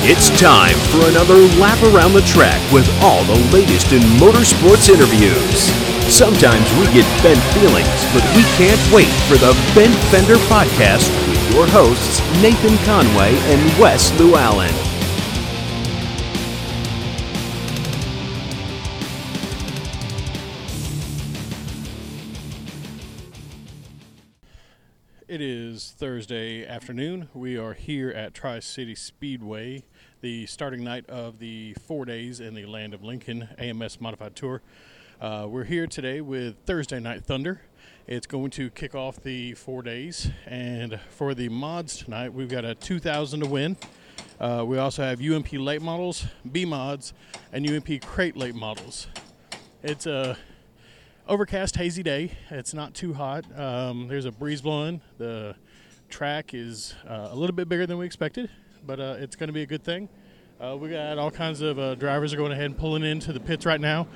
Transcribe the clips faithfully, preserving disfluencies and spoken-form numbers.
It's time for another lap around the track with all the latest in motorsports interviews. Sometimes we get bent feelings, but we can't wait for the Bent Fender Podcast with your hosts, Nathan Conway and Wes Llewellyn. It is Thursday afternoon. We are here at Tri-City Speedway, the starting night of the four days in the Land of Lincoln A M S Modified Tour. Uh, we're here today with Thursday Night Thunder. It's going to kick off the four days, and for the mods tonight, we've got a two thousand to win. Uh, we also have U M P late models, B mods, and U M P crate late models. It's a overcast, hazy day. It's not too hot. Um, there's a breeze blowing. The track is uh, a little bit bigger than we expected, but uh, it's going to be a good thing. Uh, we got all kinds of uh, drivers are going ahead and pulling into the pits right now.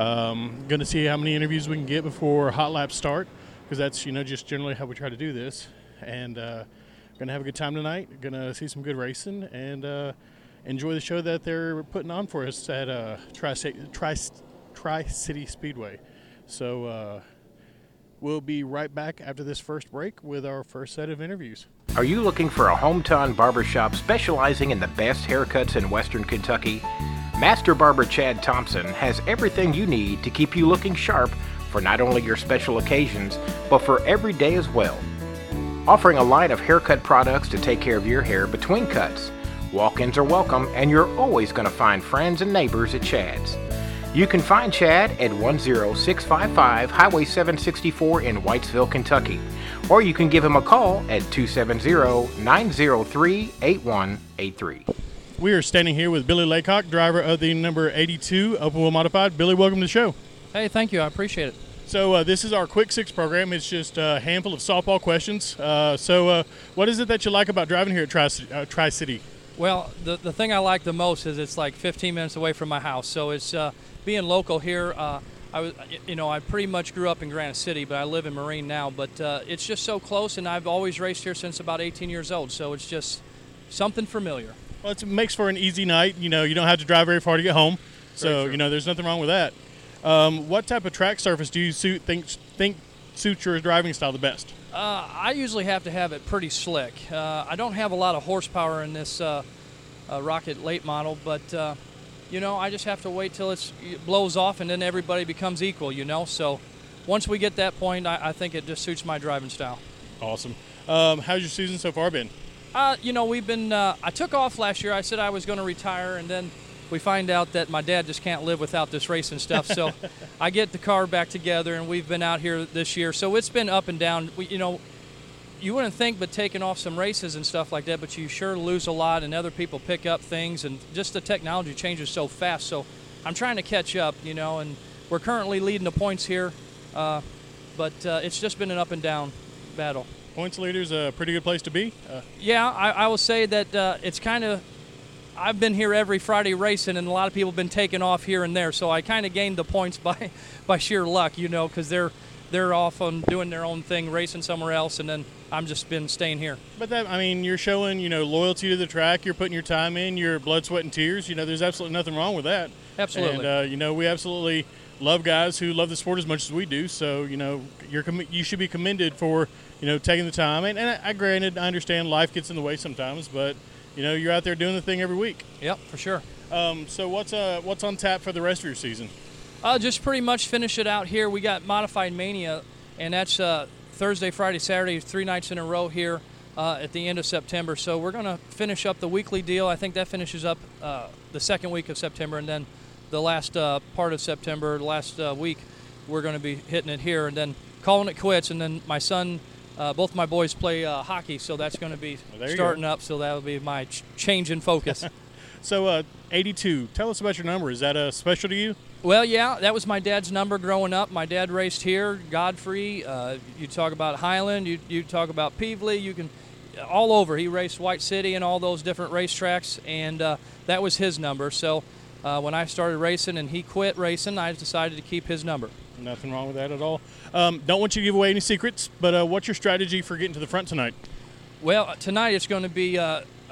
Um, going to see how many interviews we can get before hot laps start, because that's you know just generally how we try to do this. And uh, going to have a good time tonight. Going to see some good racing and uh, enjoy the show that they're putting on for us at uh, Tri-City, Tri- Tri-City Speedway. So uh, we'll be right back after this first break with our first set of interviews. Are you looking for a hometown barbershop specializing in the best haircuts in Western Kentucky? Master Barber Chad Thompson has everything you need to keep you looking sharp for not only your special occasions, but for every day as well. Offering a line of haircut products to take care of your hair between cuts. Walk-ins are welcome, and you're always going to find friends and neighbors at Chad's. You can find Chad at one oh six five five Highway seven sixty-four in Whitesville, Kentucky. Or you can give him a call at two seven zero, nine zero three, eight one eight three. We are standing here with Billy Laycock, driver of the number eighty-two Open Wheel Modified. Billy, welcome to the show. Hey, thank you. I appreciate it. So uh, this is our Quick Six program. It's just a handful of softball questions. Uh, so uh, what is it that you like about driving here at Tri- uh, Tri-City? Well, the, the thing I like the most is it's like fifteen minutes away from my house. So it's uh, being local here. Uh, I was, you know, I pretty much grew up in Granite City, but I live in Marine now. But uh, it's just so close, and I've always raced here since about eighteen years old. So it's just something familiar. Well, it makes for an easy night. You know, you don't have to drive very far to get home. So, you know, there's nothing wrong with that. Um, what type of track surface do you suit, think think suits your driving style the best? Uh, I usually have to have it pretty slick. Uh, I don't have a lot of horsepower in this uh, uh, Rocket late model, but, uh, you know, I just have to wait till it's, it blows off and then everybody becomes equal, you know. So once we get that point, I, I think it just suits my driving style. Awesome. Um, how's your season so far been? Uh, you know, we've been, uh, I took off last year. I said I was going to retire, and then we find out that my dad just can't live without this racing stuff. So I get the car back together, and we've been out here this year. So it's been up and down. We, you know, you wouldn't think but taking off some races and stuff like that, but you sure lose a lot, and other people pick up things, and just the technology changes so fast. So I'm trying to catch up, you know, and we're currently leading the points here, uh, but uh, it's just been an up and down battle. Points leader's a pretty good place to be. Uh, yeah, I, I will say that uh, it's kind of, I've been here every Friday racing, and a lot of people have been taking off here and there, so I kind of gained the points by by sheer luck, you know, because they're they're off on doing their own thing, racing somewhere else, and then I'm just been staying here. But that, I mean, you're showing, you know, loyalty to the track. You're putting your time in, your blood, sweat, and tears. You know, there's absolutely nothing wrong with that. Absolutely. And, uh, you know, we absolutely love guys who love the sport as much as we do. So, you know, you're com- you should be commended for, you know, taking the time. And, and I, I granted, I understand life gets in the way sometimes, but, you know, you're out there doing the thing every week. Yep, for sure. Um, so what's uh, what's on tap for the rest of your season? Uh, just pretty much finish it out here. We got Modified Mania, and that's uh, Thursday, Friday, Saturday, three nights in a row here uh, at the end of September. So we're going to finish up the weekly deal. I think that finishes up uh, the second week of September, and then the last uh, part of September, the last uh, week, we're going to be hitting it here and then calling it quits. And then my son, uh, both my boys play uh, hockey, so that's going to be well, starting up. So that'll be my ch- change in focus. So uh, eighty-two, tell us about your number. Is that uh, special to you? Well, yeah, that was my dad's number growing up. My dad raced here, Godfrey. Uh, you talk about Highland, you you talk about Peevely. You can all over. He raced White City and all those different racetracks, and uh, that was his number. So uh, when I started racing and he quit racing, I decided to keep his number. Nothing wrong with that at all. Um, don't want you to give away any secrets, but uh, what's your strategy for getting to the front tonight? Well, tonight it's going to be uh, uh,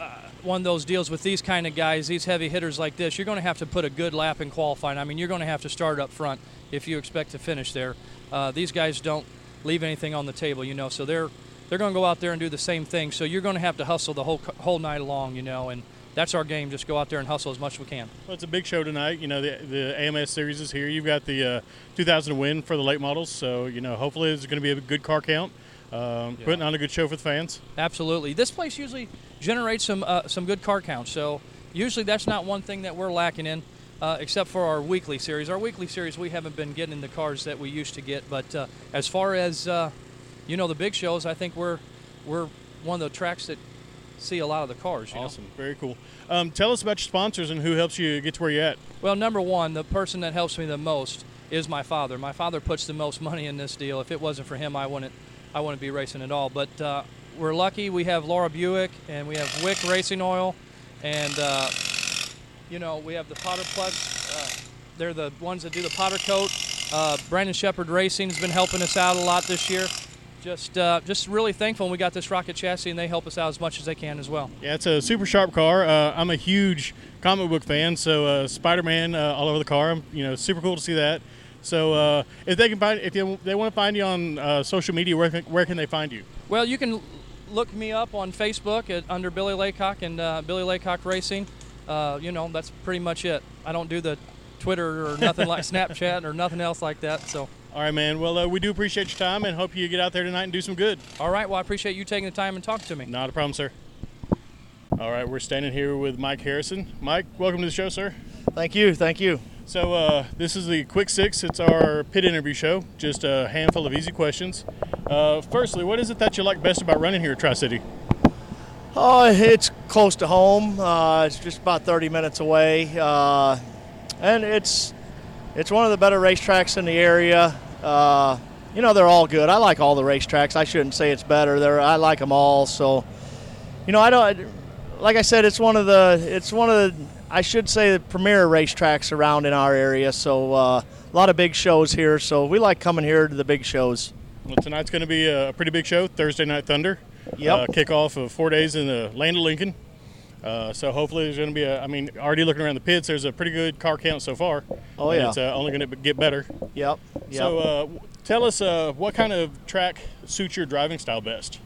one of those deals with these kind of guys, these heavy hitters like this. You're going to have to put a good lap in qualifying. I mean, you're going to have to start up front if you expect to finish there. Uh, these guys don't leave anything on the table, you know, so they're they're going to go out there and do the same thing. So you're going to have to hustle the whole whole night along, you know, and that's our game. Just go out there and hustle as much as we can. Well, it's a big show tonight. You know, the the A M S series is here. You've got the uh, two thousand win for the late models, so you know, hopefully it's going to be a good car count. Um, yeah. Putting on a good show for the fans. Absolutely. This place usually generates some uh, some good car counts. So usually that's not one thing that we're lacking in, uh, except for our weekly series. Our weekly series, we haven't been getting the cars that we used to get. But uh, as far as uh, you know, the big shows, I think we're we're one of the tracks that see a lot of the cars. You awesome. know? Very cool. Um, tell us about your sponsors and who helps you get to where you're at. Well, number one, the person that helps me the most is my father. My father puts the most money in this deal. If it wasn't for him, I wouldn't. I wouldn't be racing at all. But uh, we're lucky. We have Laura Buick, and we have Wick Racing Oil, and uh, you know, we have the Potter Plus. Uh, they're the ones that do the powder coat. Uh, Brandon Shepard Racing has been helping us out a lot this year. Just, uh, just really thankful we got this Rocket chassis, and they help us out as much as they can as well. Yeah, it's a super sharp car. Uh, I'm a huge comic book fan, so uh, Spider-Man uh, all over the car. You know, super cool to see that. So uh, if they can find, if they, they want to find you on uh, social media, where can, where can they find you? Well, you can look me up on Facebook at under Billy Laycock and uh, Billy Laycock Racing. Uh, you know, that's pretty much it. I don't do the Twitter or nothing like Snapchat or nothing else like that. So. All right, man. Well, uh, we do appreciate your time and hope you get out there tonight and do some good. All right. Well, I appreciate you taking the time and talking to me. Not a problem, sir. All right, we're standing here with Mike Harrison. Mike, welcome to the show, sir. Thank you. Thank you. So uh, this is the Quick Six. It's our pit interview show, just a handful of easy questions. Uh, firstly, what is it that you like best about running here at Tri-City? Oh, it's close to home. Uh, it's just about thirty minutes away. Uh, and it's it's one of the better racetracks in the area. Uh, you know, they're all good. I like all the racetracks. I shouldn't say it's better. They're, I like them all. So, you know, I don't, like I said, it's one of the, it's one of the, I should say the premier racetracks around in our area, so uh, a lot of big shows here, so we like coming here to the big shows. Well, tonight's going to be a pretty big show, Thursday Night Thunder. Yep. Uh, kickoff of four days in the land of Lincoln. Uh, so hopefully there's going to be a, I mean, already looking around the pits, there's a pretty good car count so far. Oh, and yeah. It's uh, only going to get better. Yep. Yep. So uh, tell us uh, what kind of track suits your driving style best?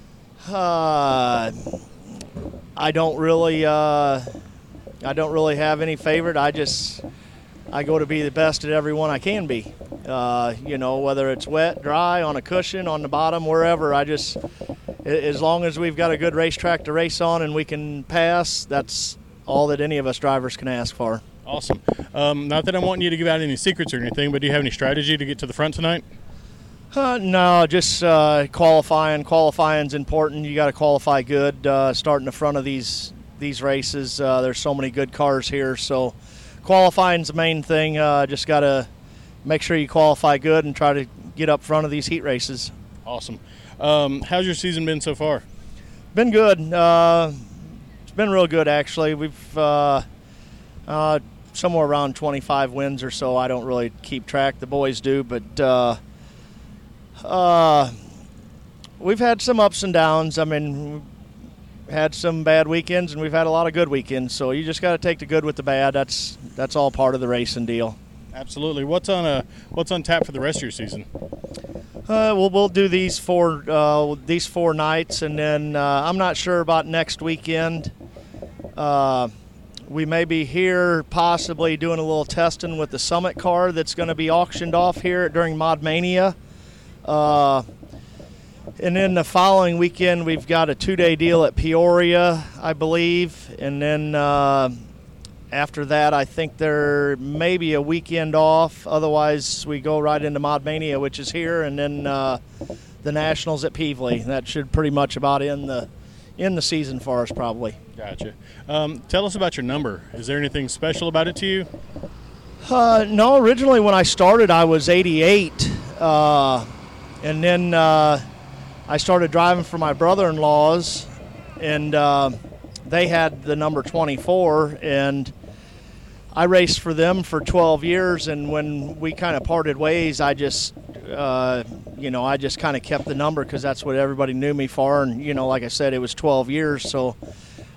Uh, I don't really... Uh, I don't really have any favorite. I just, I go to be the best at every one I can be. Uh, you know, whether it's wet, dry, on a cushion, on the bottom, wherever. I just, as long as we've got a good racetrack to race on and we can pass, that's all that any of us drivers can ask for. Awesome. Um, not that I'm wanting you to give out any secrets or anything, but do you have any strategy to get to the front tonight? Uh, no, just uh, qualifying. Qualifying's important. You got to qualify good. Uh, start in the front of these these races. Uh, there's so many good cars here, so qualifying's the main thing. Uh, just got to make sure you qualify good and try to get up front of these heat races. Awesome. Um, how's your season been so far? Been good. Uh, it's been real good, actually. We've uh, uh, somewhere around twenty-five wins or so. I don't really keep track. The boys do, but uh, uh, we've had some ups and downs. I mean, had some bad weekends and we've had a lot of good weekends, so you just got to take the good with the bad. That's that's all part of the racing deal. Absolutely. What's on a what's on tap for the rest of your season? Uh, we'll we'll do these four uh, these four nights, and then uh, I'm not sure about next weekend. Uh, we may be here possibly doing a little testing with the Summit car that's going to be auctioned off here during Mod Mania. Uh, And then the following weekend, we've got a two-day deal at Peoria, I believe. And then uh, after that, I think there may be a weekend off. Otherwise, we go right into Mod Mania, which is here, and then uh, the Nationals at Peevely. That should pretty much about end the, end the season for us, probably. Gotcha. Um, tell us about your number. Is there anything special about it to you? Uh, no, originally when I started, I was eighty-eight. Uh, and then... Uh, I started driving for my brother-in-laws, and uh, they had the number twenty-four, and I raced for them for twelve years, and when we kind of parted ways, I just, uh, you know, I just kind of kept the number because that's what everybody knew me for, and, you know, like I said, it was twelve years, so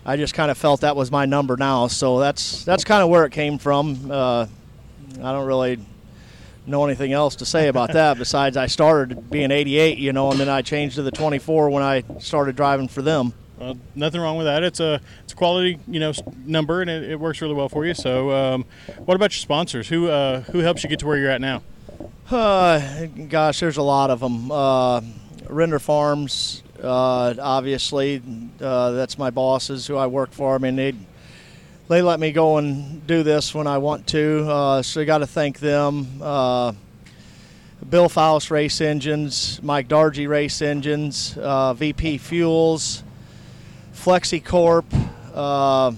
I just kind of felt that was my number now. So that's that's kind of where it came from. Uh, I don't really know anything else to say about that besides I started being eighty-eight, you know, and then I changed to the twenty-four when I started driving for them. Well, nothing wrong with that. It's a it's a quality, you know, number, and it, it works really well for you. So, um, what about your sponsors? Who uh, who helps you get to where you're at now? Uh, gosh, there's a lot of them. Uh, Render Farms, uh, obviously, uh, that's my bosses who I work for. I mean, they they let me go and do this when I want to, uh, so you got to thank them. Uh, Bill Faust Race Engines, Mike Dargy Race Engines, uh, V P Fuels, FlexiCorp. Uh,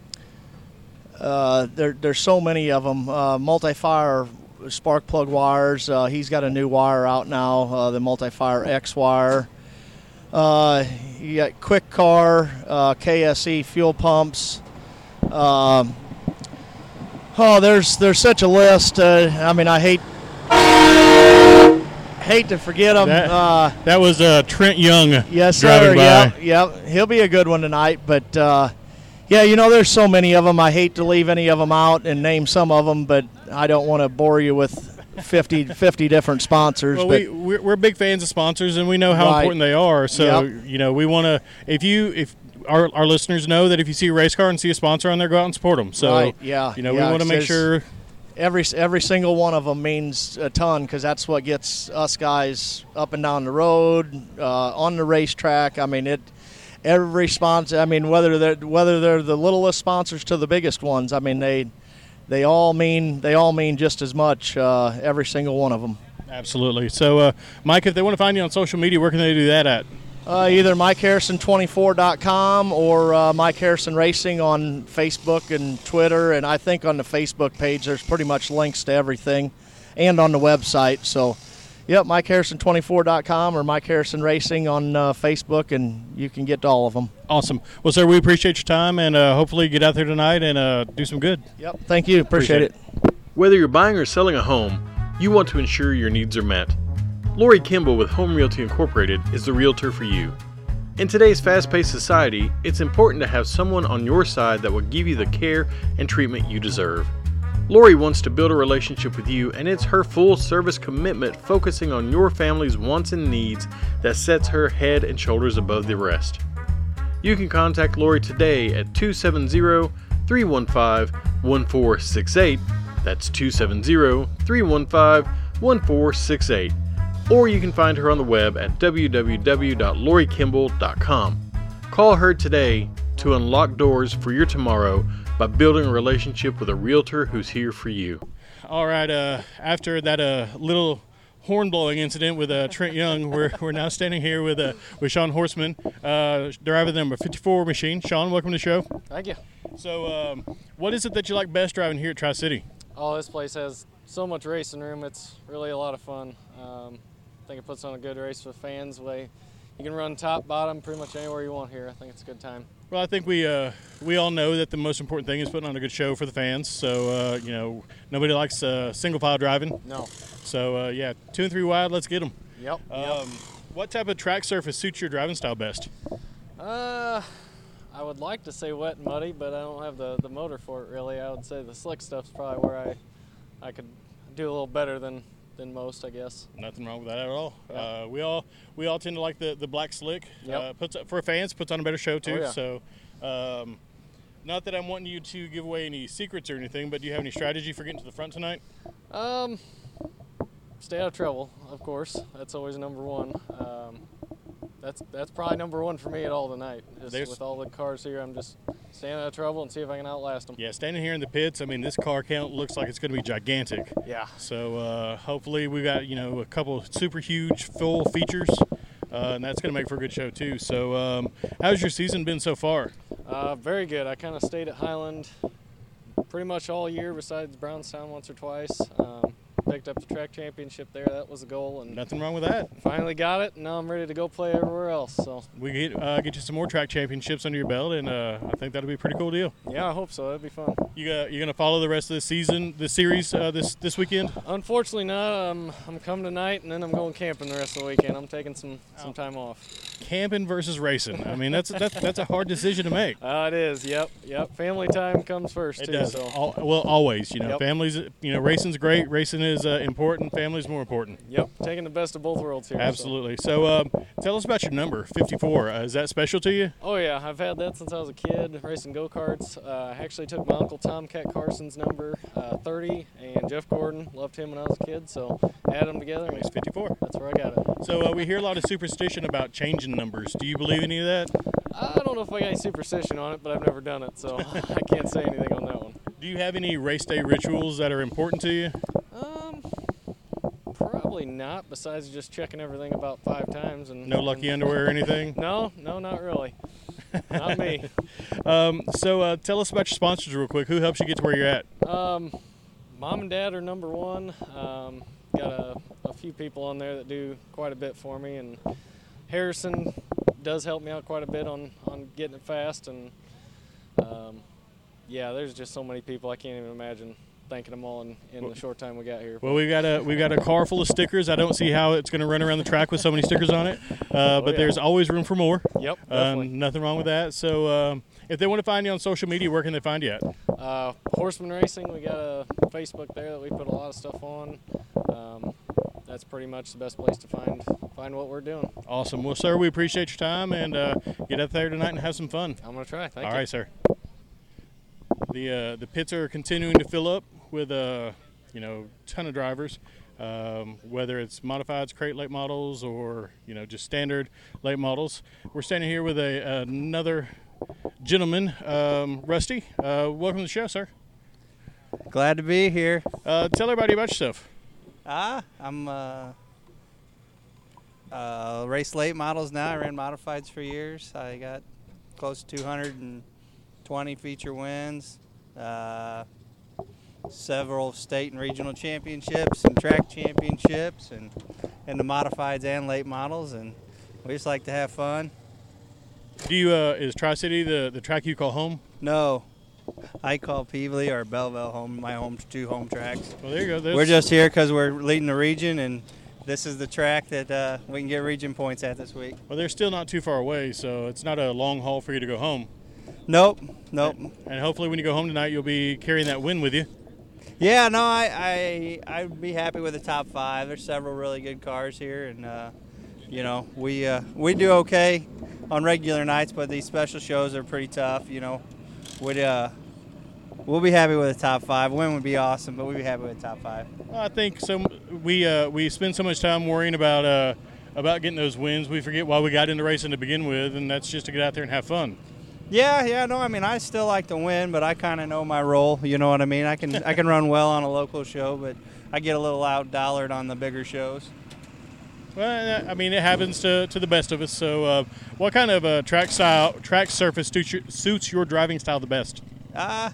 uh, there, there's so many of them. Uh, Multi-Fire spark plug wires. Uh, he's got a new wire out now, uh, the Multi-Fire X wire. Uh, you got Quick Car, uh, K S E fuel pumps. Um, oh, there's there's such a list. Uh, I mean, I hate hate to forget them. That, uh, that was uh, Trent Young. Yes, driving sir. by. Yep, yep. He'll be a good one tonight. But uh, yeah, you know, there's so many of them. I hate to leave any of them out and name some of them, but I don't want to bore you with fifty, fifty different sponsors. Well, but we we're, we're big fans of sponsors, and we know how Right. important they are. So Yep. you know, we want to. If you if our, our listeners know that if you see a race car and see a sponsor on there, go out and support them. So Right, yeah, you know, yeah, we want to make says- sure. every every single one of them means a ton because that's what gets us guys up and down the road, uh, on the racetrack. I mean, it. Every sponsor. I mean, whether they're whether they're the littlest sponsors to the biggest ones. I mean, they they all mean they all mean just as much. Uh, every single one of them. Absolutely. So, uh, Mike, if they want to find you on social media, where can they do that at? Uh, either Mike Harrison twenty-four dot com or uh, Mike Harrison Racing on Facebook and Twitter. And I think on the Facebook page there's pretty much links to everything, and on the website. So, yep, Mike Harrison twenty-four dot com or Mike Harrison Racing on uh, Facebook, and you can get to all of them. Awesome. Well, sir, we appreciate your time, and uh, hopefully get out there tonight and uh, do some good. Yep, thank you. Appreciate, Appreciate it. Whether you're buying or selling a home, you want to ensure your needs are met. Lori Kimball with Home Realty Incorporated is the realtor for you. In today's fast-paced society, it's important to have someone on your side that will give you the care and treatment you deserve. Lori wants to build a relationship with you, and it's her full service commitment focusing on your family's wants and needs that sets her head and shoulders above the rest. You can contact Lori today at two seven zero, three one five, one four six eight. That's two seven zero, three one five, one four six eight. Or you can find her on the web at w w w dot lori kimball dot com. Call her today to unlock doors for your tomorrow by building a relationship with a realtor who's here for you. All right. Uh, after that uh, little horn blowing incident with uh, Trent Young, we're we're now standing here with uh, with Sean Horseman, uh, driver of the number fifty-four machine. Sean, welcome to the show. Thank you. So, um, what is it that you like best driving here at Tri-City? Oh, this place has so much racing room. It's really a lot of fun. Um, I think it puts on a good race for fans. Way you can run top, bottom, pretty much anywhere you want here. I think it's a good time. Well, I think we uh, we all know that the most important thing is putting on a good show for the fans. So, uh, you know, nobody likes uh, single file driving. No. So, uh, yeah, two and three wide, let's get them. Yep. Um, yep. What type of track surface suits your driving style best? Uh, I would like to say wet and muddy, but I don't have the, the motor for it really. I would say the slick stuff's probably where I I could do a little better than, than most, I guess. Nothing wrong with that at all. Yep. Uh, we all we all tend to like the, the black slick. Yep. Uh, puts for fans puts on a better show too. Oh, yeah. So, um, not that I'm wanting you to give away any secrets or anything, but do you have any strategy for getting to the front tonight? Um, stay out of trouble, of course. That's always number one. Um, that's that's probably number one for me at all tonight. Just There's- with all the cars here, I'm just staying out of trouble and see if I can outlast them. Yeah, standing here in the pits, I mean, this car count looks like it's going to be gigantic. Yeah. So uh, hopefully we got, you know, a couple super huge full features, uh, and that's going to make for a good show too. So um, how's your season been so far? Uh, very good. I kind of stayed at Highland pretty much all year besides Brownstown once or twice. Um, picked up the track championship there. That was the goal, and Nothing wrong with that. finally got it. And now I'm ready to go play everywhere else. So We get uh, get you some more track championships under your belt, and uh, I think that'll be a pretty cool deal. yeah, I hope so. That'd be fun. You got you're gonna follow the rest of the season, the series uh, this this weekend. Unfortunately not. Um, I'm coming tonight, and then I'm going camping the rest of the weekend. I'm taking some, some time off. camping versus racing. I mean, that's that's that's a hard decision to make. Uh, it is. Yep. Yep. Family time comes first. It too, does. So. Al- well, always. You know, Yep. families. You know, racing's great. Racing is uh, important. Family's more important. Yep. Taking the best of both worlds here. so. Absolutely. So, um, tell us about your number, fifty-four. Uh, is that special to you? Oh yeah, I've had that since I was a kid, racing go-karts. Uh, I actually took my uncle Tomcat Carson's number, uh, thirty, and Jeff Gordon. Loved him when I was a kid, so add them together. And It's fifty-four. that's where I got it. So uh, we hear a lot of superstition about changing numbers. Do you believe any of that? I don't know if I got any superstition on it, but I've never done it, so I can't say anything on that one. Do you have any race day rituals that are important to you? Um, probably not. Besides just checking everything about five times and No lucky underwear or anything? No, no, not really. Not me. Um, so uh, tell us about your sponsors real quick. Who helps you get to where you're at? Um, mom and dad are number one. Um, got a, a few people on there that do quite a bit for me, and Harrison does help me out quite a bit on, on getting it fast. And um, yeah, there's just so many people I can't even imagine thanking them all in, in the short time we got here. Well, we've got a we've got a car full of stickers. I don't see how it's going to run around the track with so many stickers on it, uh, but yeah. there's always room for more. Yep, definitely. Um, nothing wrong with that. So um, if they want to find you on social media, where can they find you at? Uh, Horseman Racing, we got a Facebook there that we put a lot of stuff on. Um, that's pretty much the best place to find find what we're doing. Awesome. Well, sir, we appreciate your time, and uh, get up there tonight and have some fun. I'm gonna try. Thank All you. right, sir. The uh, the pits are continuing to fill up with a uh, you know ton of drivers, um, whether it's modifieds, crate late models, or you know just standard late models. We're standing here with a another gentleman, um, Rusty. Uh, welcome to the show, sir. Glad to be here. Uh, tell everybody about yourself. Ah, I'm uh, uh, race late models now. I ran modifieds for years. I got close to two hundred twenty feature wins, uh, several state and regional championships and track championships, and in the modifieds and late models. And we just like to have fun. Do you uh, is Tri-City the the track you call home? No, I call Peevely or Belleville home, my home two home tracks. Well, there you go. That's, We're just here because we're leading the region, and this is the track that uh, we can get region points at this week. well, they're still not too far away, so it's not a long haul for you to go home. Nope, nope. And hopefully, when you go home tonight, you'll be carrying that win with you. Yeah, no, I, I I'd be happy with the top five. There's several really good cars here, and uh, you know we uh, we do okay on regular nights, but these special shows are pretty tough. You know, we'd uh, we'll be happy with the top five. Win would be awesome, but we'd be happy with the top five. Well, I think so. We uh, we spend so much time worrying about uh, about getting those wins, we forget why we got into racing to begin with, and that's just to get out there and have fun. Yeah, yeah, no, I mean, I still like to win, but I kind of know my role. You know what I mean? I can I can run well on a local show, but I get a little out-dollared on the bigger shows. Well, I mean, it happens to, to the best of us. So, uh, what kind of uh, track style, track surface suits your, suits your driving style the best? Uh,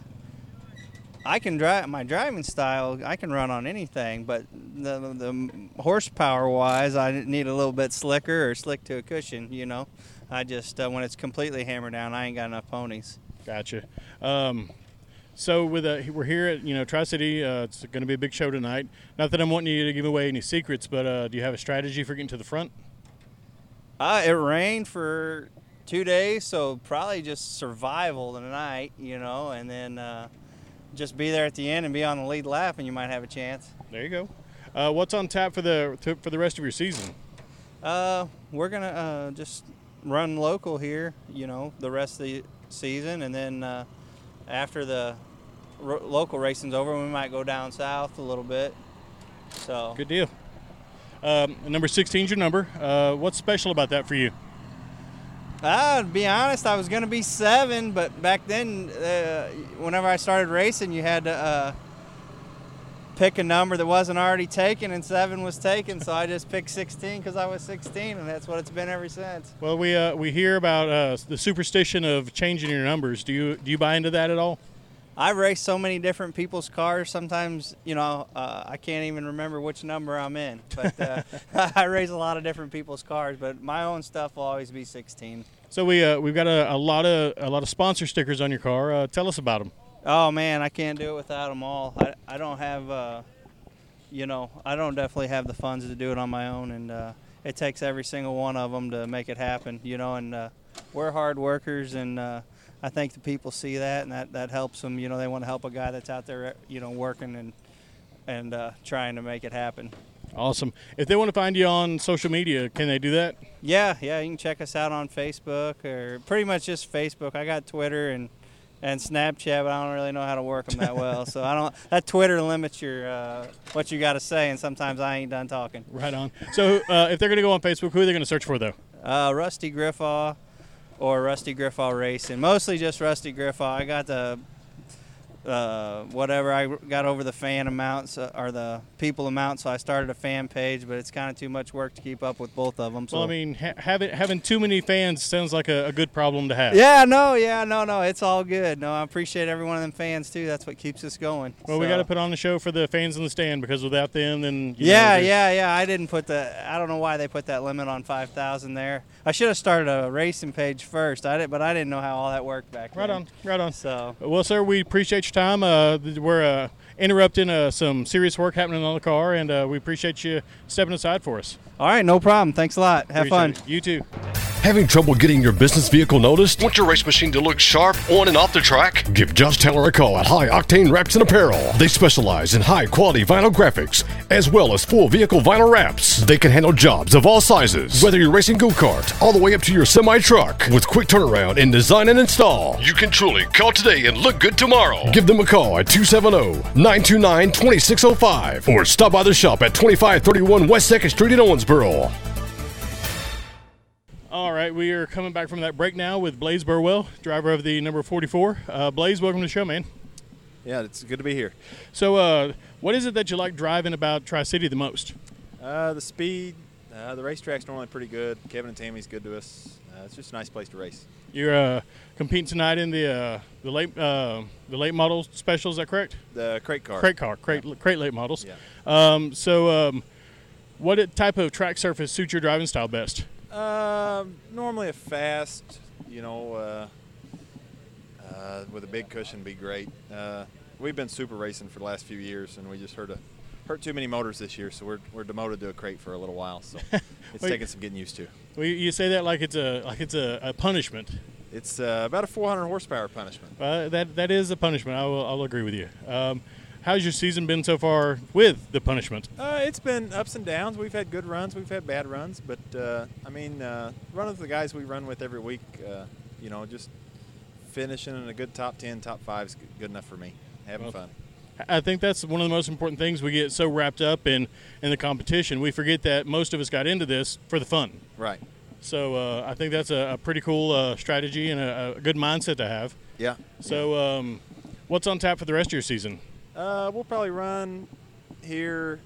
I can drive my driving style. I can run on anything, but the the horsepower-wise, I need a little bit slicker or slick to a cushion. You know, I just uh, when it's completely hammered down, I ain't got enough ponies. Gotcha. Um, so with uh, we're here at you know Tri-City. Uh, it's going to be a big show tonight. Not that I'm wanting you to give away any secrets, but uh, do you have a strategy for getting to the front? Uh, it rained for two days, so probably just survival tonight. You know, and then uh, just be there at the end and be on the lead lap, and you might have a chance. There you go. Uh, what's on tap for the for the rest of your season? Uh, we're gonna uh, just run local here. You know, the rest of the season, and then uh, after the ro- local racing's over, we might go down south a little bit. So Good deal. Um, number sixteen is your number. Uh, what's special about that for you? Uh, to be honest, I was going to be seven, but back then, uh, whenever I started racing, you had to uh, pick a number that wasn't already taken, and seven was taken, so I just picked sixteen because I was sixteen, and that's what it's been ever since. Well, we uh, we hear about uh, the superstition of changing your numbers. Do you do you buy into that at all? I've raced so many different people's cars. Sometimes, you know, uh, I can't even remember which number I'm in. But uh, I race a lot of different people's cars. But my own stuff will always be sixteen. So we uh, we've got a, a lot of a lot of sponsor stickers on your car. Uh, tell us about them. Oh man, I can't do it without them all. I I don't have, uh, you know, I don't definitely have the funds to do it on my own. And uh, it takes every single one of them to make it happen, you know, and uh, we're hard workers, and uh, I think the people see that, and that, that helps them. You know, they want to help a guy that's out there, you know, working and, and uh, trying to make it happen. Awesome. If they want to find you on social media, can they do that? Yeah, yeah, you can check us out on Facebook, or pretty much just Facebook. I got Twitter and and Snapchat, but I don't really know how to work them that well. So I don't. That Twitter limits your uh, what you got to say, and sometimes I ain't done talking. Right on. So uh, if they're going to go on Facebook, who are they going to search for, though? Uh, Rusty Griffaw or Rusty Griffaw Racing. Mostly just Rusty Griffaw. I got the uh, whatever. I got over the fan amounts uh, or the people amount, so I started a fan page, but it's kind of too much work to keep up with both of them. So. Well, I mean, ha- having having too many fans sounds like a, a good problem to have. Yeah, no, yeah, no, no, it's all good. No, I appreciate every one of them fans too. That's what keeps us going. Well, so. we got to put on the show for the fans in the stand, because without them, then you yeah, know, yeah, yeah. I didn't put the. I don't know why they put that limit on five thousand there. I should have started a racing page first. I did, but I didn't know how all that worked back then. Right on, right on. So, well, sir, we appreciate your time. Uh, we're uh, interrupting uh, some serious work happening on the car, and uh, we appreciate you stepping aside for us. All right, no problem. Thanks a lot. Have Appreciate fun. it. You too. Having trouble getting your business vehicle noticed? Want your race machine to look sharp on and off the track? Give Josh Taylor a call at High Octane Wraps and Apparel. They specialize in high-quality vinyl graphics as well as full vehicle vinyl wraps. They can handle jobs of all sizes, whether you're racing go-kart all the way up to your semi-truck. With quick turnaround in design and install, you can truly call today and look good tomorrow. Give them a call at two seven zero, nine two nine, two six zero five or stop by the shop at twenty-five thirty-one West second Street in Owensboro. All right, we are coming back from that break now with Blaze Burwell, driver of the number forty-four. Uh, Blaze, welcome to the show, man. Yeah, it's good to be here. So uh, what is it that you like driving about Tri-City the most? Uh, the speed, uh, the racetrack's normally pretty good. Kevin and Tammy's good to us. Uh, it's just a nice place to race. You're uh, competing tonight in the uh, the late uh, the late model special, is that correct? The crate car. Crate car, crate, yeah. crate late models. Yeah. Um, so um, what type of track surface suits your driving style best? Uh, normally a fast, you know, uh, uh, with a big cushion be great. Uh, we've been super racing for the last few years, and we just hurt a hurt too many motors this year, so we're we're demoted to a crate for a little while. So it's well, taking some getting used to. Well, you say that like it's a like it's a, a punishment. It's uh, about a four hundred horsepower punishment. Uh, that that is a punishment. I will I'll agree with you. Um, how's your season been so far with the punishment? Uh, it's been ups and downs. We've had good runs. We've had bad runs. But, uh, I mean, uh, running with the guys we run with every week, uh, you know, just finishing in a good top ten, top five is good enough for me. Having well, fun. I think that's one of the most important things. We get so wrapped up in, in the competition, we forget that most of us got into this for the fun. Right. So uh, I think that's a, a pretty cool uh, strategy and a, a good mindset to have. Yeah. So um, what's on tap for the rest of your season? Uh, we'll probably run here,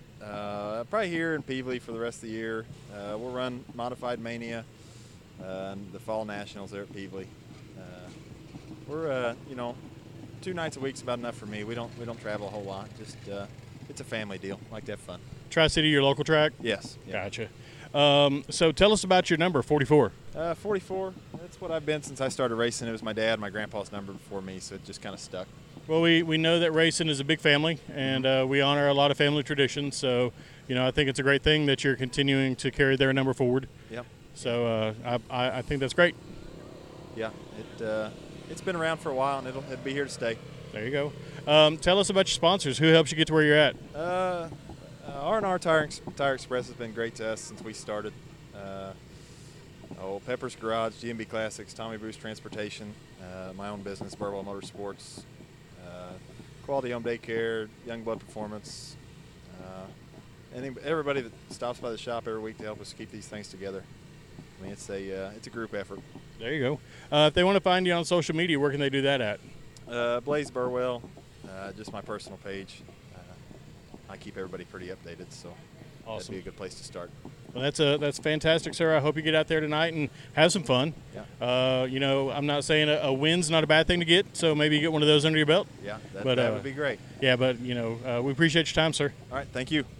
uh, probably here in Peevely for the rest of the year. Uh, we'll run Modified Mania uh, and the Fall Nationals there at Peevely. Uh, we're, uh, you know, two nights a week's about enough for me. We don't we don't travel a whole lot. Just uh, it's a family deal. I like to have fun. Tri-City, your local track? Yes. Yeah. Gotcha. Um, so tell us about your number, forty-four. Uh, forty-four. That's what I've been since I started racing. It was my dad, my grandpa's number before me, so it just kind of stuck. Well, we, we know that racing is a big family, and uh, we honor a lot of family traditions. So, you know, I think it's a great thing that you're continuing to carry their number forward. Yep. So uh, I, I I think that's great. Yeah. It uh, it's been around for a while, and it'll, it'll be here to stay. There you go. Um, tell us about your sponsors. Who helps you get to where you're at? Uh, uh, R and R Tire, Tire Express has been great to us since we started. Uh, oh, Pepper's Garage, G M B Classics, Tommy Bruce Transportation, uh, my own business, Burwell Motorsports, uh, Quality Home Daycare, Youngblood Performance, uh, and everybody that stops by the shop every week to help us keep these things together. I mean, it's a uh, it's a group effort. There you go. Uh, if they want to find you on social media, where can they do that at? Uh, Blaze Burwell, uh, just my personal page. Uh, I keep everybody pretty updated, so awesome. That'd be a good place to start. Well, that's a that's fantastic, sir. I hope you get out there tonight and have some fun. Yeah. Uh, you know, I'm not saying a, a win's not a bad thing to get, so maybe you get one of those under your belt. Yeah, that, but, that uh, would be great. Yeah, but you know, uh, we appreciate your time, sir. All right, thank you.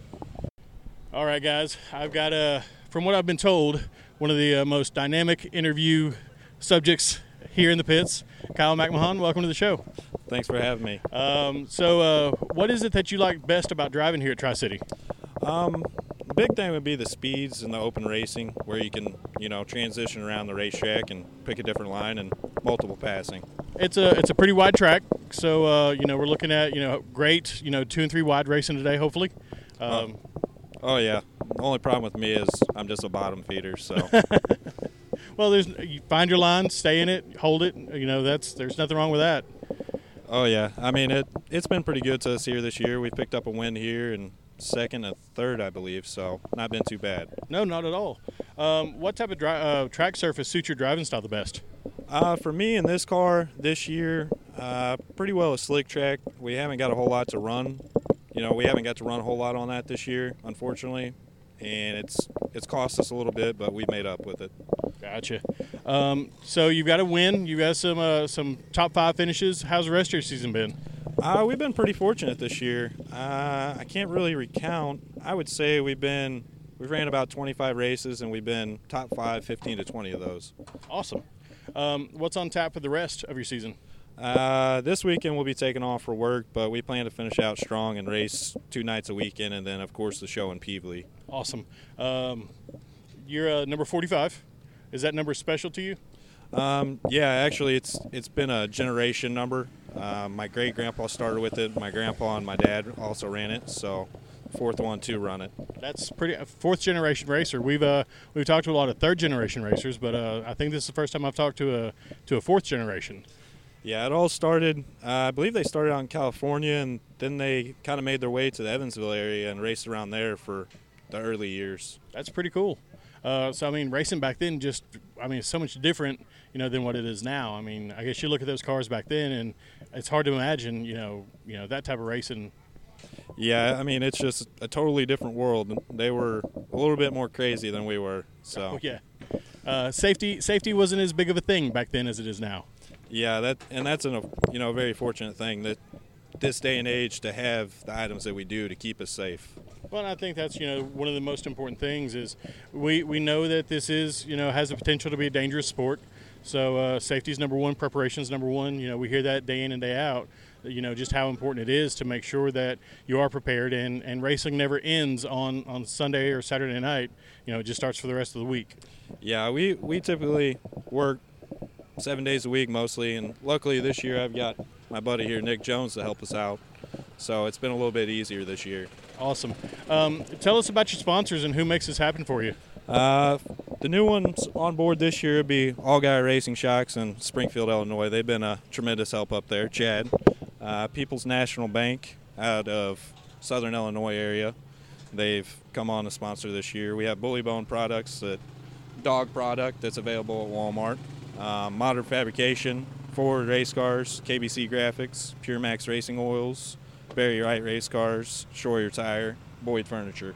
All right, guys. I've got, uh, from what I've been told, one of the uh, most dynamic interview subjects here in the pits. Kyle McMahon, welcome to the show. Thanks for having me. Um, so uh, what is it that you like best about driving here at Tri-City? Um, the big thing would be the speeds in the open racing, where you can, you know, transition around the racetrack and pick a different line and multiple passing. It's a it's a pretty wide track, so uh, you know we're looking at you know great you know two and three wide racing today, hopefully. Um, oh. oh yeah, the only problem with me is I'm just a bottom feeder, so. Well, there's you find your line, stay in it, hold it. You know that's there's nothing wrong with that. Oh yeah, I mean it it's been pretty good to us here this year. We picked up a win here and second and third, I believe, so not been too bad. No, not at all. Um, what type of dri- uh, track surface suits your driving style the best? Uh, for me in this car this year, uh, pretty well a slick track. We haven't got a whole lot to run. You know, we haven't got to run a whole lot on that this year, unfortunately, and it's it's cost us a little bit, but we made up with it. Gotcha. Um, so you've got a win. You've got some uh, some top five finishes. How's the rest of your season been? Uh, we've been pretty fortunate this year. Uh, I can't really recount. I would say we've been we've ran about twenty-five races, and we've been top five, fifteen to twenty of those. Awesome. Um, what's on tap for the rest of your season? Uh, this weekend we'll be taking off for work, but we plan to finish out strong and race two nights a weekend, and then of course the show in Peevely. Awesome. Um, you're uh, number forty-five. Is that number special to you? Um, yeah, actually, it's it's been a generation number. Uh, my great grandpa started with it. My grandpa and my dad also ran it, so fourth one to run it. That's pretty a fourth generation racer. We've uh, we've talked to a lot of third generation racers, but uh, I think this is the first time I've talked to a to a fourth generation. Yeah, it all started. Uh, I believe they started out in California, and then they kind of made their way to the Evansville area and raced around there for the early years. That's pretty cool. Uh, so I mean, racing back then just, I mean, it's so much different, you know, than what it is now. I mean, I guess you look at those cars back then, and it's hard to imagine, you know, you know that type of racing. Yeah, I mean, it's just a totally different world. They were a little bit more crazy than we were. So oh, yeah, uh, safety safety wasn't as big of a thing back then as it is now. Yeah, that and that's a you know very fortunate thing that this day and age to have the items that we do to keep us safe. Well, and I think that's, you know, one of the most important things is we, we know that this is, you know, has the potential to be a dangerous sport. So uh, safety is number one, preparation is number one. You know, we hear that day in and day out, you know, just how important it is to make sure that you are prepared, and, and racing never ends on, on Sunday or Saturday night. You know, it just starts for the rest of the week. Yeah, we, we typically work seven days a week mostly, and luckily this year I've got my buddy here, Nick Jones, to help us out. So it's been a little bit easier this year. Awesome. Um, tell us about your sponsors and who makes this happen for you. Uh, the new ones on board this year would be All Guy Racing Shocks in Springfield, Illinois. They've been a tremendous help up there. Chad. Uh, People's National Bank out of Southern Illinois area. They've come on to sponsor this year. We have Bully Bone Products, that dog product that's available at Walmart. Uh, Modern Fabrication, Ford Race Cars, K B C Graphics, Pure Max Racing Oils, Barry Wright Race Cars, Schroyer Tire, Boyd Furniture.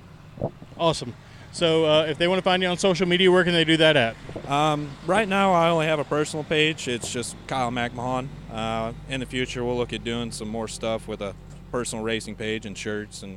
Awesome. So uh, if they want to find you on social media, where can they do that at? Um, right now I only have a personal page. It's just Kyle McMahon. Uh, in the future we'll look at doing some more stuff with a personal racing page and shirts and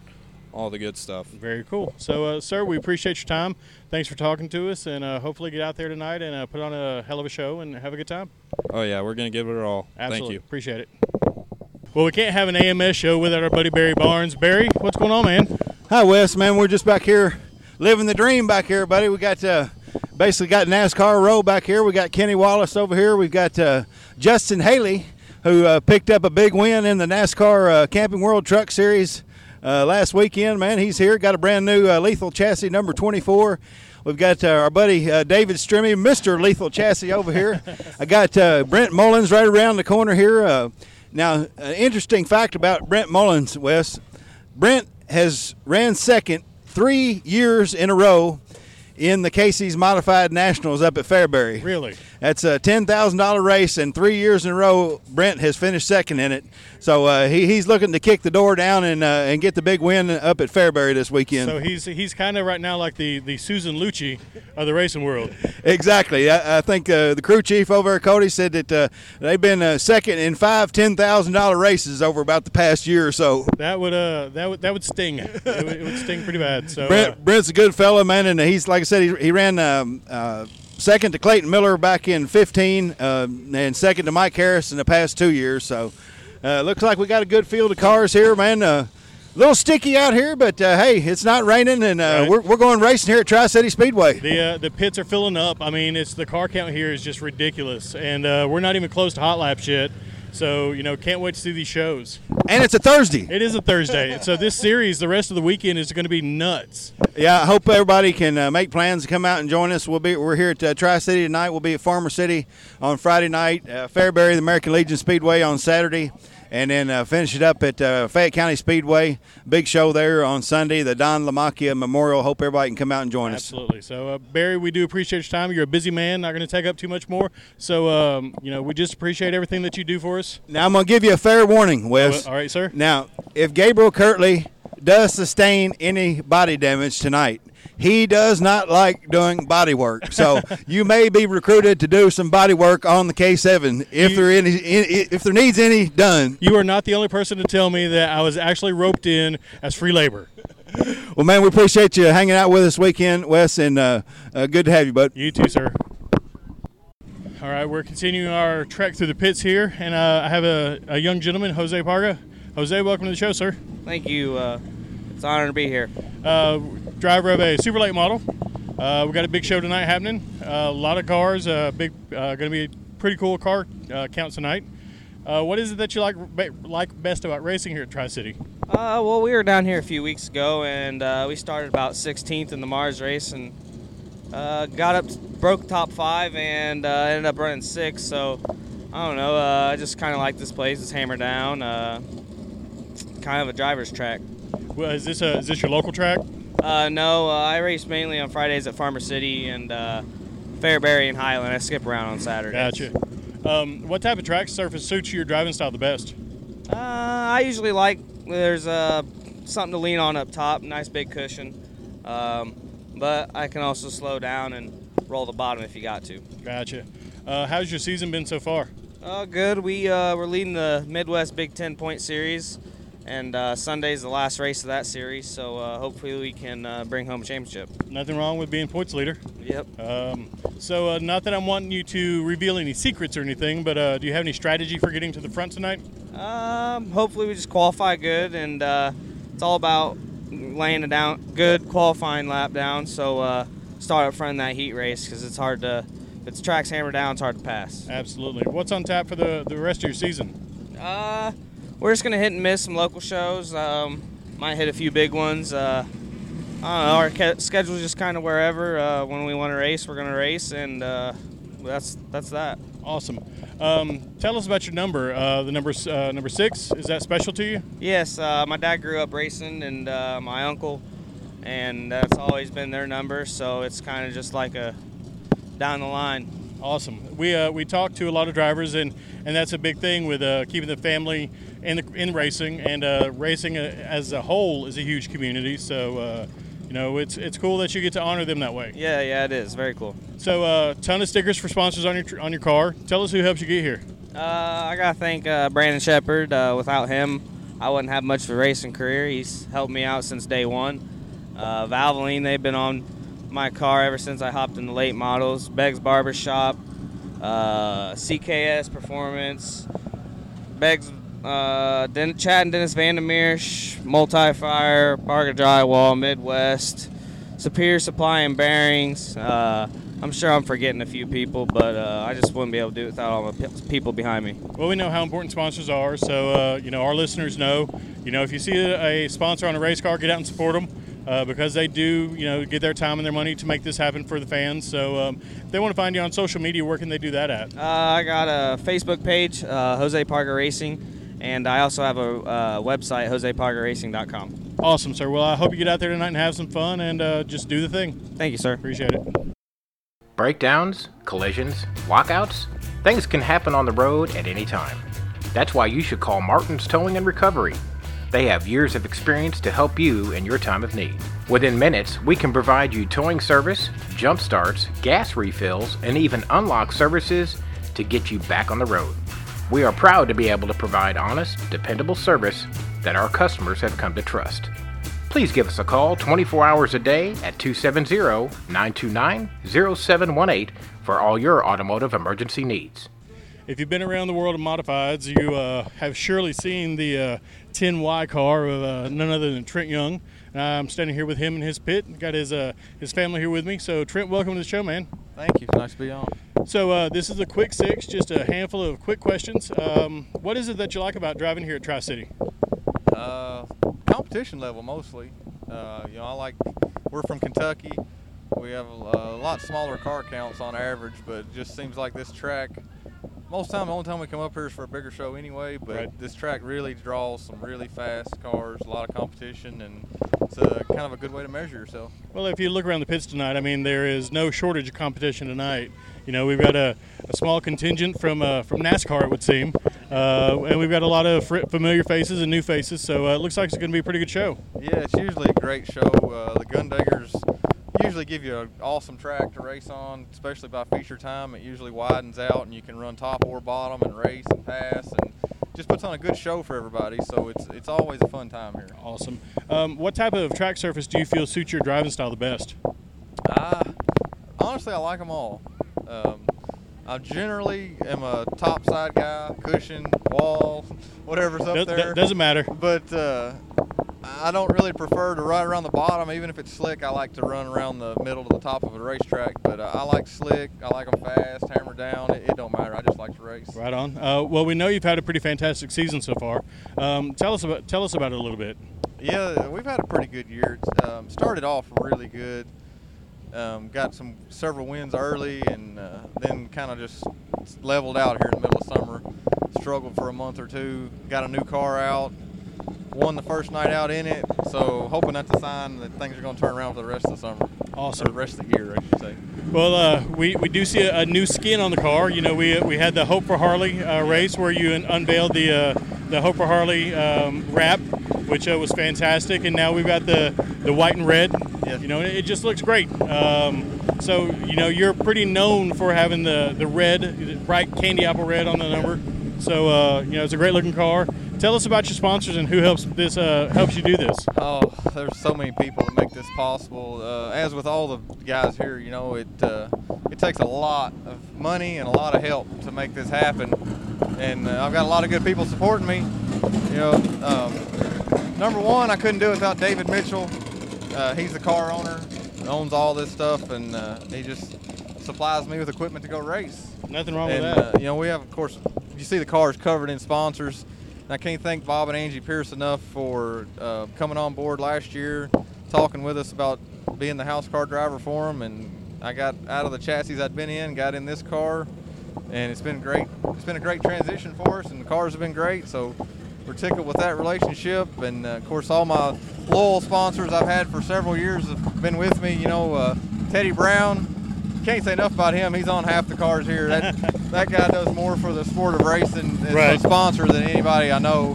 all the good stuff. Very cool. So, uh, sir, we appreciate your time. Thanks for talking to us, and uh, hopefully get out there tonight and uh, put on a hell of a show and have a good time. Oh, yeah, we're going to give it our all. Absolutely. Thank you. Appreciate it. Well, we can't have an A M S show without our buddy Barry Barnes. Barry, what's going on, man? Hi, Wes, man. We're just back here living the dream back here, buddy. We got uh, basically got NASCAR row back here. We got Kenny Wallace over here. We've got uh, Justin Haley, who uh, picked up a big win in the NASCAR uh, Camping World Truck Series uh, last weekend, man. He's here. Got a brand new uh, Lethal Chassis number twenty-four. We've got uh, our buddy uh, David Strimmy, Mister Lethal Chassis over here. I got uh, Brent Mullins right around the corner here. Uh, now, an interesting fact about Brent Mullins, Wes. Brent has ran second three years in a row in the Casey's Modified Nationals up at Fairbury. Really? That's a ten thousand dollars race, and three years in a row, Brent has finished second in it. So uh, he, he's looking to kick the door down and uh, and get the big win up at Fairbury this weekend. So he's he's kind of right now like the, the Susan Lucci of the racing world. Exactly. I, I think uh, the crew chief over there, Cody, said that uh, they've been uh, second in five ten thousand dollars races over about the past year or so. That would uh that would that would sting. It would, it would sting pretty bad. So Brent, uh, Brent's a good fella, man, and he's like I said, he, he ran um, uh, second to Clayton Miller back in fifteen, uh, and second to Mike Harris in the past two years. So uh, looks like we got a good field of cars here, man. Uh, little sticky out here, but uh, hey, it's not raining, and uh, Right. we're, we're going racing here at Tri-City Speedway. The uh, the pits are filling up. I mean, it's the car count here is just ridiculous, and uh, we're not even close to hot laps yet. So, you know, can't wait to see these shows. And it's a Thursday. It is a Thursday. So this series, the rest of the weekend, is going to be nuts. Yeah, I hope everybody can uh, make plans to come out and join us. We'll be we're here at uh, Tri-City tonight. We'll be at Farmer City on Friday night, uh, Fairbury, the American Legion Speedway on Saturday, and then uh, finish it up at uh, Fayette County Speedway. Big show there on Sunday, the Don LaMacchia Memorial. Hope everybody can come out and join us. Absolutely. So, uh, Barry, we do appreciate your time. You're a busy man, not going to take up too much more. So, um, you know, we just appreciate everything that you do for us. Now I'm going to give you a fair warning, Wes. All right, sir. Now, if Gabriel Kirtley does sustain any body damage tonight, he does not like doing body work. So you may be recruited to do some body work on the K seven if You- there any if there needs any done. You are not the only person to tell me that I was actually roped in as free labor. Well, man, we appreciate you hanging out with us weekend, Wes, and uh, uh, good to have you, bud. You too, sir. All right, we're continuing our trek through the pits here, and uh, I have a, a young gentleman, Jose Parga. Jose, welcome to the show, sir. Thank you. Uh, it's an honor to be here. Uh, driver of a super late model. Uh, we got a big show tonight happening. Uh, a lot of cars. Uh, big, uh, going to be a pretty cool car uh, count tonight. Uh, what is it that you like like best about racing here at Tri-City? Uh, well, we were down here a few weeks ago, and uh, we started about sixteenth in the Mars race, and uh, got up, broke top five, and uh, ended up running sixth. So I don't know. Uh, I just kind of like this place. It's hammered down. Uh, kind of a driver's track. Well, is this a, is this your local track? Uh, no, uh, I race mainly on Fridays at Farmer City and uh, Fairbury and Highland. I skip around on Saturdays. Gotcha. Um, what type of track surface suits your driving style the best? Uh, I usually like there's uh, something to lean on up top, nice big cushion. Um, but I can also slow down and roll the bottom if you got to. Gotcha. Uh, how's your season been so far? Uh, good. We uh, we're leading the Midwest Big Ten Point Series, and uh, Sunday's the last race of that series. So uh, hopefully we can uh, bring home a championship. Nothing wrong with being points leader. Yep. Um, so uh, not that I'm wanting you to reveal any secrets or anything, but uh, do you have any strategy for getting to the front tonight? Um, hopefully we just qualify good, and uh, it's all about laying a down good qualifying lap down. So uh, start up front in that heat race because it's hard to. If it's track's hammered down, it's hard to pass. Absolutely. What's on tap for the, the rest of your season? Uh, we're just gonna hit and miss some local shows. Um, might hit a few big ones. Uh, I don't know. Our ke- schedule's just kind of wherever. Uh, when we want to race, we're gonna race, and uh, that's that's that. Awesome. Um, tell us about your number. Uh, the number uh, number six, is that special to you? Yes, uh, my dad grew up racing, and uh, my uncle, and that's always been their number. So it's kind of just like a down the line. Awesome. We uh, we talk to a lot of drivers, and, and that's a big thing with uh, keeping the family in the, in racing, and uh, racing as a whole is a huge community. So uh, you know it's it's cool that you get to honor them that way. Yeah, yeah, it is very cool. So a uh, ton of stickers for sponsors on your on your car. Tell us who helps you get here. Uh, I gotta thank uh, Brandon Shepard. Uh, without him, I wouldn't have much of a racing career. He's helped me out since day one. Uh, Valvoline, they've been on my car ever since I hopped in the late models. Beggs Barbershop, uh, C K S Performance, Beggs, uh, Den- Chad and Dennis Vandermeer, Multi-Fire, Parker Drywall, Midwest, Superior Supply and Bearings. Uh, I'm sure I'm forgetting a few people, but uh, I just wouldn't be able to do it without all the p- people behind me. Well, we know how important sponsors are, so uh, you know our listeners know. You know, if you see a, a sponsor on a race car, get out and support them. Uh, because they do, you know, give their time and their money to make this happen for the fans. So um, if they want to find you on social media, where can they do that at? Uh, I got a Facebook page, uh, Jose Parga Racing, and I also have a uh, website, jose parga racing dot com. Awesome, sir. Well, I hope you get out there tonight and have some fun and uh, just do the thing. Thank you, sir. Appreciate it. Breakdowns, collisions, lockouts, things can happen on the road at any time. That's why you should call Martin's Towing and Recovery. They have years of experience to help you in your time of need. Within minutes, we can provide you towing service, jump starts, gas refills, and even unlock services to get you back on the road. We are proud to be able to provide honest, dependable service that our customers have come to trust. Please give us a call twenty-four hours a day at two seven zero, nine two nine, zero seven one eight for all your automotive emergency needs. if you've been around the world of modifieds, you uh, have surely seen the uh, ten Y car of uh, none other than Trent Young. I'm standing here with him in his pit. Got his uh, his family here with me. So, Trent, welcome to the show, man. Thank you. Nice to be on. So, uh, this is a quick six, just a handful of quick questions. Um, what is it that you like about driving here at Tri-City? Uh, competition level, mostly. Uh, you know, I like, we're from Kentucky. We have a, a lot smaller car counts on average, but it just seems like this track, most time, the only time we come up here is for a bigger show anyway, but right. This track really draws some really fast cars, a lot of competition, and it's a, kind of a good way to measure yourself. Well, if you look around the pits tonight, I mean, there is no shortage of competition tonight. You know, we've got a, a small contingent from uh, from NASCAR, it would seem, uh, and we've got a lot of familiar faces and new faces, so uh, it looks like it's going to be a pretty good show. Yeah, it's usually a great show. Uh, the Gundaggers usually give you an awesome track to race on, especially by feature time. It usually widens out, and you can run top or bottom and race and pass, and just puts on a good show for everybody. So it's it's always a fun time here. Awesome. Um, what type of track surface do you feel suits your driving style the best? Uh, honestly, I like them all. Um, I generally am a top side guy, cushion, wall, whatever's up Does, there. Doesn't matter. But uh, I don't really prefer to ride around the bottom. Even if it's slick, I like to run around the middle to the top of a racetrack. But uh, I like slick. I like them fast, hammer down. It, it don't matter. I just like to race. Right on. Uh, well, we know you've had a pretty fantastic season so far. Um, tell us about tell us about it a little bit. Yeah, we've had a pretty good year. It's, um, started off really good. Um, got some several wins early, and uh, then kind of just leveled out here in the middle of summer. Struggled for a month or two. Got a new car out. Won the first night out in it. So hoping that's a sign that things are going to turn around for the rest of the summer. Awesome. Or the rest of the year, I should say. Well, uh, we, we do see a, a new skin on the car. You know, we we had the Hope for Harley uh, race where you un- unveiled the uh, the Hope for Harley um, wrap, which uh, was fantastic, and now we've got the, the white and red. Yes. You know, it, it just looks great. Um, so, you know, you're pretty known for having the, the red, bright candy apple red on the number. So, uh, you know, it's a great looking car. Tell us about your sponsors and who helps this uh, helps you do this. Oh, there's so many people that make this possible. Uh, as with all the guys here, you know, it uh, it takes a lot of money and a lot of help to make this happen. And uh, I've got a lot of good people supporting me. You know, um, number one, I couldn't do it without David Mitchell. Uh, he's the car owner, owns all this stuff, and uh, he just supplies me with equipment to go race. Nothing wrong and, with that. Uh, you know, we have, of course, you see the cars covered in sponsors. And I can't thank Bob and Angie Pierce enough for uh, coming on board last year, talking with us about being the house car driver for them. And I got out of the chassis I'd been in, got in this car, and it's been great. It's been a great transition for us, and the cars have been great. So we're tickled with that relationship. And, uh, of course, all my loyal sponsors I've had for several years have been with me. You know, uh, Teddy Brown, can't say enough about him. He's on half the cars here. That that guy does more for the sport of racing as right. a sponsor than anybody I know.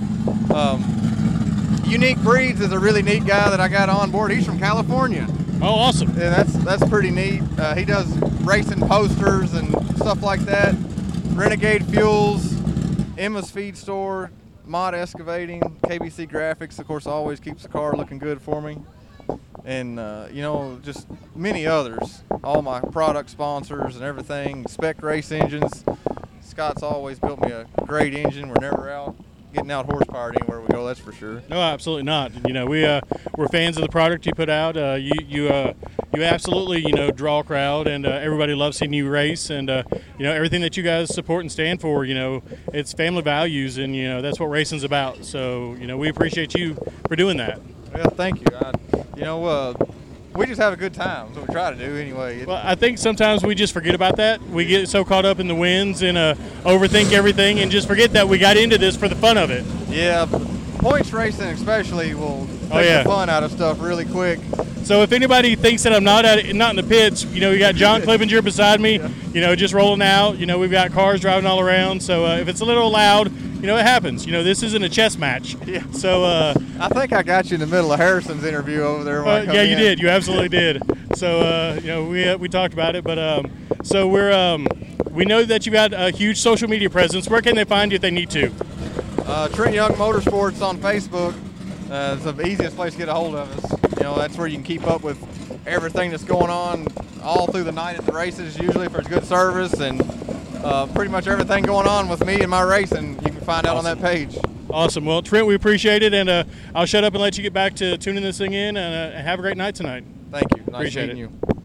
Um, Unique Breeds is a really neat guy that I got on board. He's from California. Oh, awesome. And that's that's pretty neat. Uh, he does racing posters and stuff like that. Renegade Fuels, Emma's Feed Store, Mod Excavating, K B C Graphics, of course, always keeps the car looking good for me. And, uh, you know, just many others. All my product sponsors and everything. Spec Race Engines. Scott's always built me a great engine. We're never out getting out horsepower anywhere we go, that's for sure. No, absolutely not. You know, we, uh, we're fans of the product you put out. Uh, you you uh, you absolutely, you know, draw a crowd, and uh, everybody loves seeing you race. And, uh, you know, everything that you guys support and stand for, you know, it's family values, and, you know, that's what racing's about. So, you know, we appreciate you for doing that. Well, thank you. I, you know, uh, we just have a good time. That's what we try to do anyway. Well, I think sometimes we just forget about that. We get so caught up in the wins and uh, overthink everything and just forget that we got into this for the fun of it. Yeah, points racing especially will take oh, yeah. the fun out of stuff really quick. So if anybody thinks that I'm not at, not in the pits, you know, you got John Clevenger beside me, yeah. you know, just rolling out. You know, we've got cars driving all around. So uh, if it's a little loud, you know, it happens. You know, this isn't a chess match. Yeah. So uh, I think I got you in the middle of Harrison's interview over there. When uh, I come yeah, in. you did. You absolutely did. So uh, you know, we uh, we talked about it, but um, so we're um, we know that you got a huge social media presence. Where can they find you if they need to? Uh, Trent Young Motorsports on Facebook. Uh, it's the easiest place to get a hold of us. You know, that's where you can keep up with everything that's going on all through the night at the races. Usually, if there's good service, and uh, pretty much everything going on with me and my racing, you can find out Awesome. on that page. Awesome. Well, Trent, we appreciate it, and uh, I'll shut up and let you get back to tuning this thing in, and uh, have a great night tonight. Thank you. Nice Appreciate meeting it. you.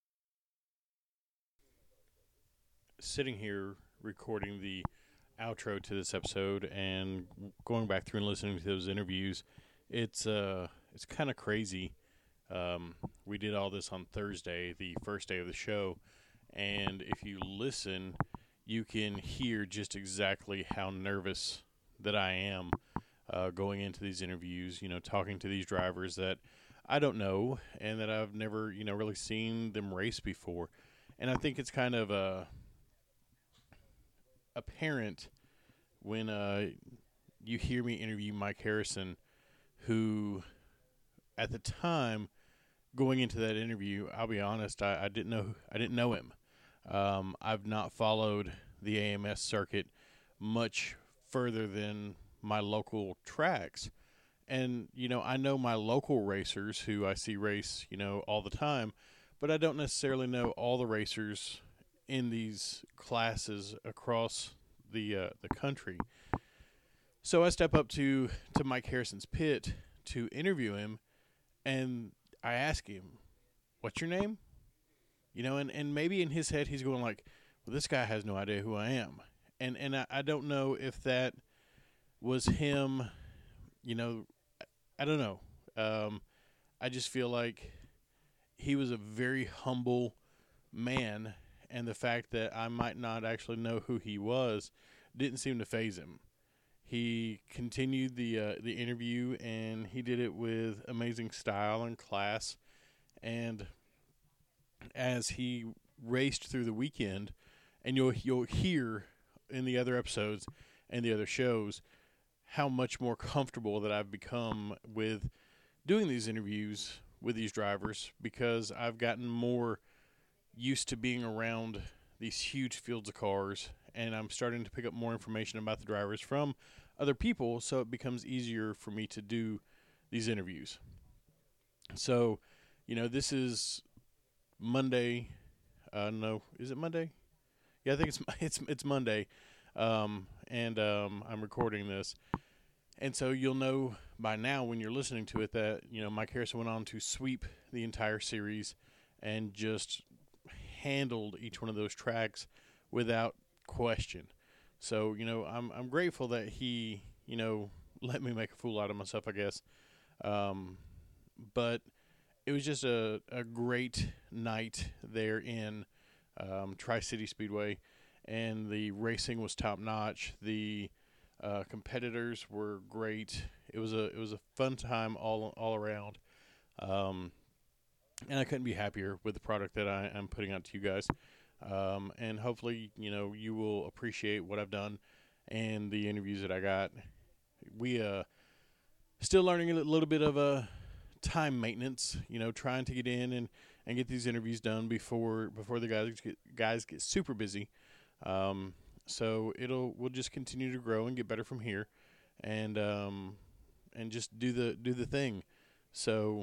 Sitting here recording the outro to this episode and going back through and listening to those interviews, it's uh it's kind of crazy. Um, we did all this on Thursday, the first day of the show, and if you listen, you can hear just exactly how nervous that I am uh, going into these interviews, you know, talking to these drivers that I don't know and that I've never, you know, really seen them race before. And I think it's kind of uh, apparent when uh, you hear me interview Mike Harrison, who at the time going into that interview, I'll be honest, I, I didn't know I didn't know him. Um, I've not followed the A M S circuit much further than my local tracks. And, you know, I know my local racers who I see race, you know, all the time, but I don't necessarily know all the racers in these classes across the uh, the country. So I step up to, to Mike Harrison's pit to interview him, and I ask him, what's your name? You know, and, and maybe in his head he's going like, well, this guy has no idea who I am. And and I, I don't know if that was him, you know, I don't know. Um, I just feel like he was a very humble man, and the fact that I might not actually know who he was didn't seem to faze him. He continued the uh, the interview, and he did it with amazing style and class. And as he raced through the weekend, and you'll you'll hear in the other episodes and the other shows how much more comfortable that I've become with doing these interviews with these drivers, because I've gotten more used to being around these huge fields of cars, and I'm starting to pick up more information about the drivers from other people, so it becomes easier for me to do these interviews. So, you know, this is Monday. Uh, no, is it Monday? Yeah, I think it's it's it's Monday, um, and um, I'm recording this. And so you'll know by now when you're listening to it that, you know, Mike Harrison went on to sweep the entire series and just handled each one of those tracks without question. So, you know, I'm I'm grateful that he, you know, let me make a fool out of myself, I guess. Um, but it was just a, a great night there in um, Tri-City Speedway, and the racing was top-notch. The uh, competitors were great. It was a it was a fun time all all around, um, and I couldn't be happier with the product that I am putting out to you guys. Um, and hopefully, you know, you will appreciate what I've done and the interviews that I got. We uh still learning a little bit of a time maintenance, you know, trying to get in and, and get these interviews done before before the guys get guys get super busy. Um, so it'll we'll just continue to grow and get better from here, and um, and just do the do the thing. So,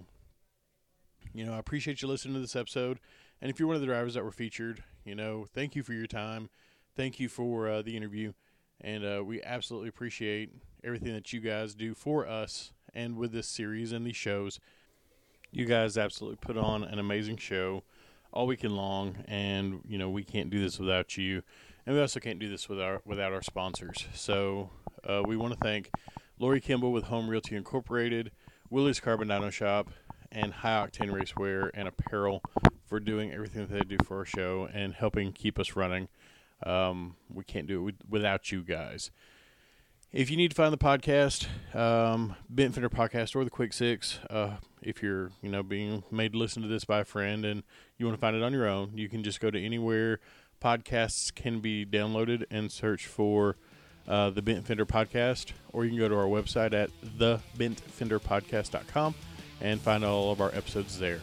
you know, I appreciate you listening to this episode. And if you're one of the drivers that were featured, you know, thank you for your time. Thank you for uh, the interview. And uh, we absolutely appreciate everything that you guys do for us and with this series and these shows. You guys absolutely put on an amazing show all weekend long. And, you know, we can't do this without you. And we also can't do this with our, without our sponsors. So uh, we want to thank Lori Kimball with Home Realty Incorporated, Willie's Carbon Dyno Shop, and High Octane Racewear and Apparel for doing everything that they do for our show and helping keep us running. Um, we can't do it with, without you guys. If you need to find the podcast, um, Bent Fender Podcast or the Quick Six, uh, if you're, you know, being made to listen to this by a friend and you want to find it on your own, you can just go to anywhere podcasts can be downloaded and search for uh, the Bent Fender Podcast, or you can go to our website at the bent fender podcast dot com and find all of our episodes there.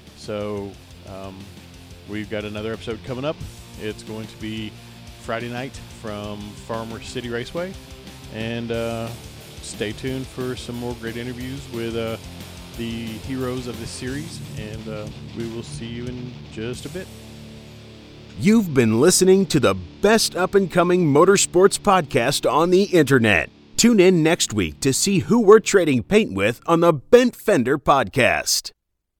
So um, we've got another episode coming up. It's going to be Friday night from Farmer City Raceway. And uh, stay tuned for some more great interviews with uh, the heroes of this series. And uh, we will see you in just a bit. You've been listening to the best up-and-coming motorsports podcast on the internet. Tune in next week to see who we're trading paint with on the Bent Fender Podcast.